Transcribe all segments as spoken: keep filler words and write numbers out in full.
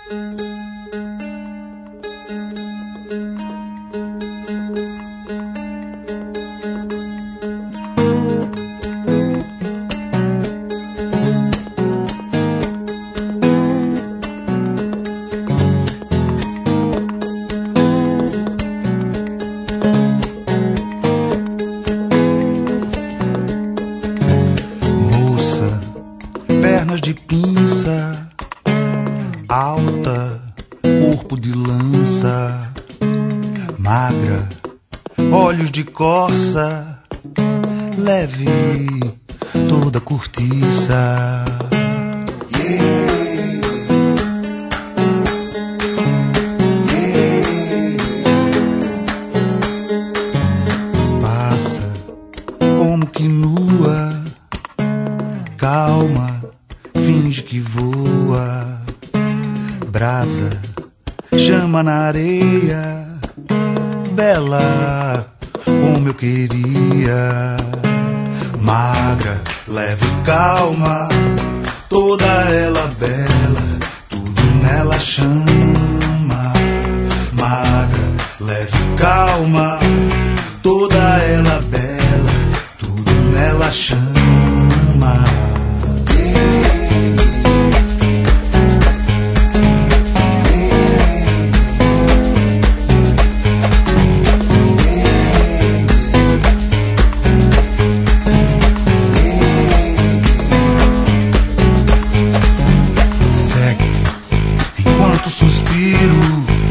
Pernas de pinça, alta, corpo de lança, magra, olhos de corça, leve, toda cortiça. Yeah. Yeah. Passa como que nua, calma, finge que voa, brasa, chama na areia, bela, como eu queria. Magra, leve, calma, toda ela bela, tudo nela chama. Magra, leve, calma, toda ela bela, tudo nela chama. Suspiro,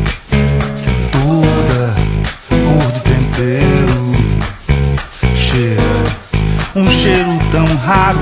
toda cor de tempero, cheira um cheiro tão raro,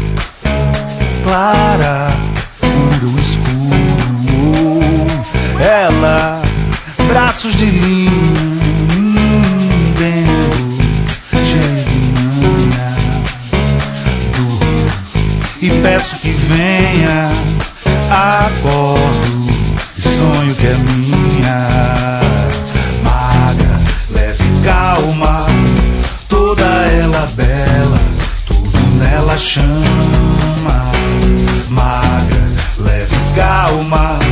clara, puro, escuro. Ela, braços de linho, dentro, cheio de manha. Durmo e peço que venha, acordo, sonho que é minha. Magra, leve, calma, toda ela bela, tudo nela chama. Magra, leve, calma,